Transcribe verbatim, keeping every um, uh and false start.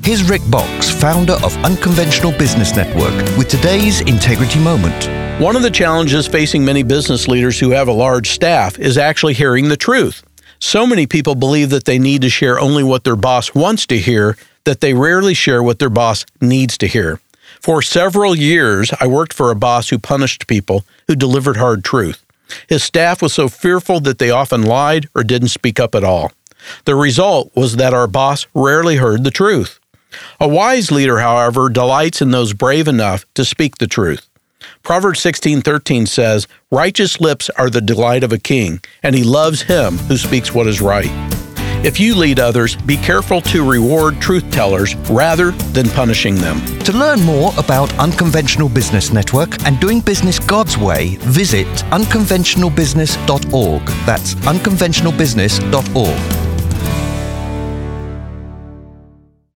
Here's Rick Box, founder of Unconventional Business Network, with today's Integrity Moment. One of the challenges facing many business leaders who have a large staff is actually hearing the truth. So many people believe that they need to share only what their boss wants to hear, that they rarely share what their boss needs to hear. For several years, I worked for a boss who punished people who delivered hard truth. His staff was so fearful that they often lied or didn't speak up at all. The result was that our boss rarely heard the truth. A wise leader, however, delights in those brave enough to speak the truth. Proverbs sixteen thirteen says, "Righteous lips are the delight of a king, and he loves him who speaks what is right." If you lead others, be careful to reward truth tellers rather than punishing them. To learn more about Unconventional Business Network and doing business God's way, visit unconventional business dot org. That's unconventional business dot org.